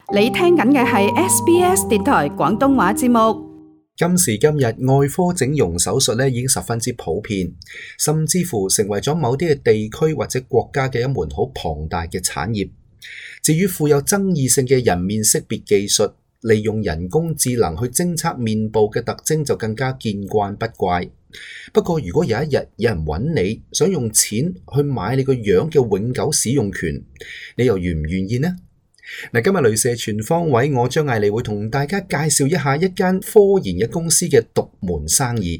你聽緊嘅係 SBS 電台廣東話節目。 今時今日，外科整容手術已經十分之普遍，甚至乎成為咗某啲嘅地區或者國家嘅一門好龐大嘅產業。至於富有爭議性嘅人面識別技術，利用人工智能去偵測面部嘅特徵就更加見慣不怪。不過如果有一日有人揾你，想用錢去買你個樣嘅永久使用權，你又願唔願意呢？今日雷射全方位，我張艾利會同大家介紹一下一間科研嘅公司嘅獨門生意。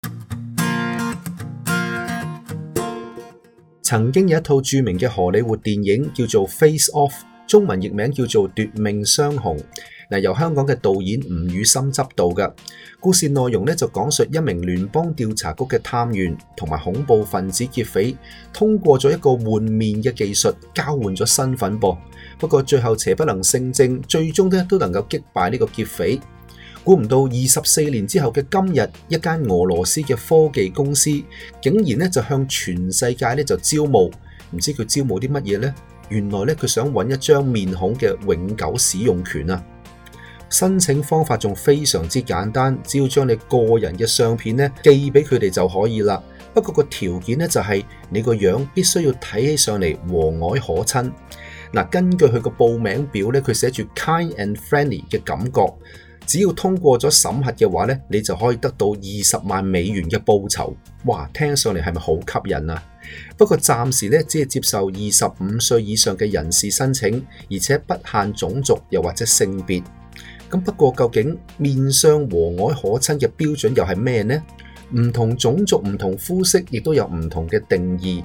曾經有一套著名嘅荷里活電影叫做《Face Off》，中文譯名叫做《奪命雙雄》。由香港嘅導演吳宇森執導嘅故事內容就講述一名聯邦調查局嘅探員同埋恐怖分子劫匪通過咗一個換面嘅技術交換咗身份噃。不過最後邪不能勝正，最終都能夠擊敗呢個劫匪。估唔到24年之後嘅今日，一間俄羅斯嘅科技公司竟然就向全世界就招募，唔知佢招募啲乜嘢呢？原來佢想揾一張面孔嘅永久使用權啊！申請方法仲非常之簡單，只要將你個人嘅相片寄俾佢哋就可以啦。不過個條件就係你個樣必須要睇起上嚟和藹可親。根據佢個報名表佢寫住 kind and friendly 嘅感覺，只要通過咗審核嘅話你就可以得到20萬美元嘅報酬。哇，聽上嚟係咪好吸引啊？不過暫時只係接受25歲以上嘅人士申請，而且不限種族又或者性別。不過究竟面相和藹可親嘅標準又係咩呢？唔同種族、唔同膚色亦都有唔同嘅定義。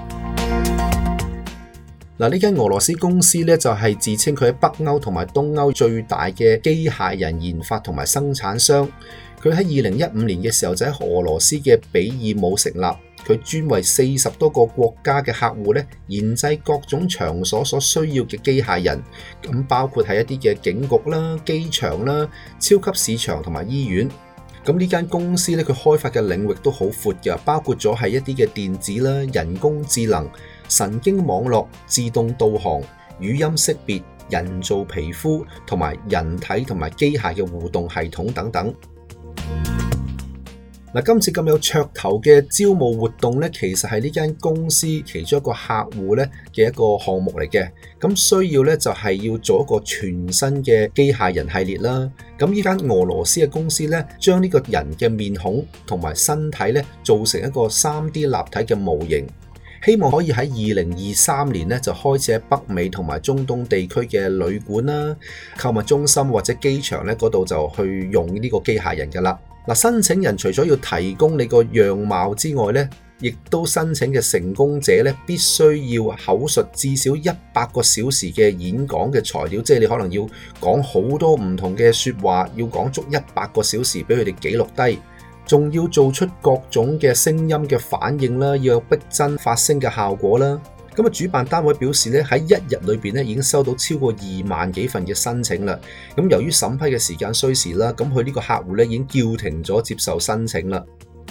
呢間俄羅斯公司就係自稱佢喺北歐同埋東歐最大嘅機械人研發同埋生產商。佢喺2015年嘅時候就喺俄羅斯嘅比爾姆成立。佢專為40多個國家嘅客戶研製各種場所所需要嘅機械人，包括係一啲嘅警局啦、機場啦、超級市場同埋醫院。呢間公司佢開發嘅領域都好闊嘅，包括咗係一啲嘅電子啦、人工智能、神經網絡、自動導航、語音識別、人造皮膚同埋人體同埋機械嘅互動系統等等。今次咁有噱頭嘅招募活動其實係呢間公司其中一個客戶嘅一個項目嚟嘅。需要就係要做一個全新嘅機械人系列啦。呢間俄羅斯嘅公司將呢個人嘅面孔同埋身體做成一個 3D 立體嘅模型，希望可以喺2023年就開始喺北美同埋中東地區嘅旅館啦、購物中心或者機場嗰度就去用呢個機械人㗎啦。申請人除咗要提供你個樣貌之外亦都申請嘅成功者必須要口述至少100個小時嘅演講嘅材料，即係你可能要講好多唔同嘅說話，要講足100個小時俾佢哋記錄低，仲要做出各種嘅聲音嘅反應啦，要有逼真發聲嘅效果啦。主辦單位表示喺一日裏邊已經收到超過2萬幾份嘅申請啦。由於審批嘅時間需時啦，佢呢個客戶已經叫停咗接受申請啦。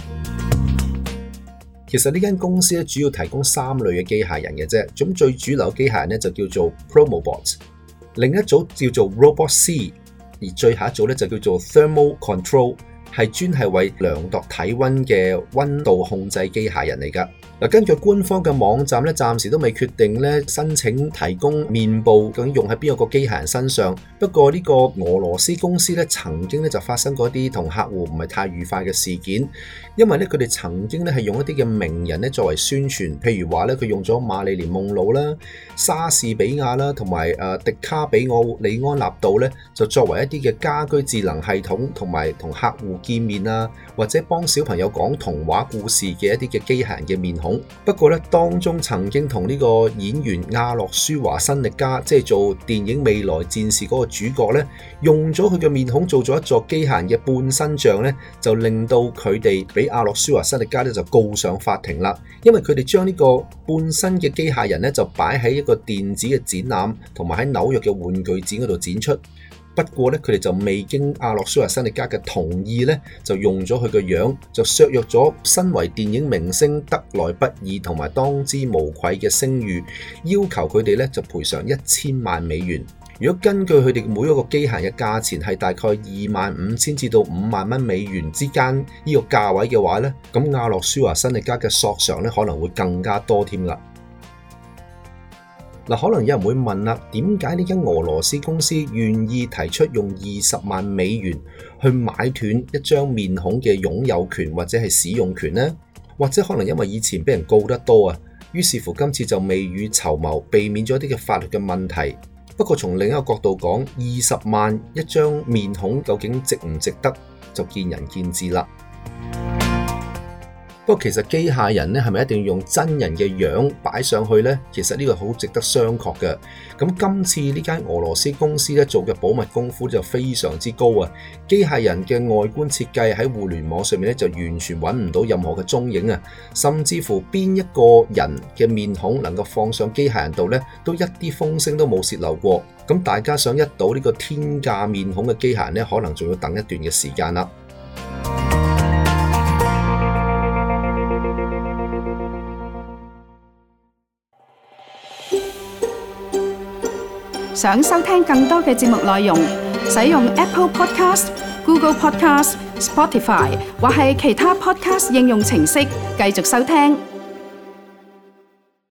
其實呢間公司主要提供3類嘅機械人嘅啫。咁最主流嘅機械人就叫做 Promobot， 另一組叫做 Robot C， 而最後一組就叫做 Thermal Control， 係專係為量度體溫嘅溫度控制機械人嚟㗎。根據官方嘅網站暫時都未決定申請提供面部究竟用喺邊一個機械人身上。不過呢個俄羅斯公司曾經就發生過一啲同客戶唔係太愉快嘅事件，因為佢哋曾經係用一啲嘅名人作為宣傳，譬如話佢用咗瑪麗蓮夢露啦、莎士比亞啦同埋迪卡比奧李安納度就作為一啲嘅家居智能系統，同埋同客戶見面啊，或者幫小朋友講童話故事嘅一啲嘅機械人嘅面孔。不過當中曾經同呢個演員亞洛舒華辛力加，即係做電影未來戰士嗰個主角用咗佢嘅面孔做咗一座機械人嘅半身像就令到佢哋俾亞洛舒華辛力加就告上法庭啦。因為佢哋將呢個半身嘅機械人就擺喺一個電子嘅展覽，同埋喺紐約嘅玩具展嗰度展出。不過佢哋就未經亞洛舒華辛力加嘅同意就用咗佢個樣，就削弱咗身為電影明星得來不易同埋當之無愧嘅聲譽，要求佢哋就賠償1000萬美元。 如果根據佢哋每一個機械人嘅價錢係大概25,000至到5萬蚊美元之間呢個價位嘅話呢，咁亞諾舒華辛力加嘅索償呢可能會更加多添啦。可能有人會問啦，點解呢間俄羅斯公司願意提出用20萬美元去買斷一張面孔嘅擁有權或者係使用權呢？或者可能因為以前俾人告得多啊，於是乎今次就未雨綢繆，避免咗一啲嘅法律嘅問題。不過從另一個角度講，20萬一張面孔究竟值唔值得，就見仁見智啦。不過其實機械人咧係咪一定要用真人嘅樣擺上去呢？其實呢個好值得商榷嘅。咁今次呢間俄羅斯公司咧做嘅保密功夫就非常之高啊！機械人嘅外觀設計喺互聯網上面咧就完全揾唔到任何嘅蹤影啊！甚至乎邊一個人嘅面孔能夠放上機械人度呢，都一啲風聲都冇洩漏過。咁大家想一睹呢個天價面孔嘅機械人呢，可能仲要等一段嘅時間啦。 想收聽更多嘅節目內容，使用 Apple Podcast、Google Podcast、Spotify 或係其他 Podcast 應用程式繼續收聽。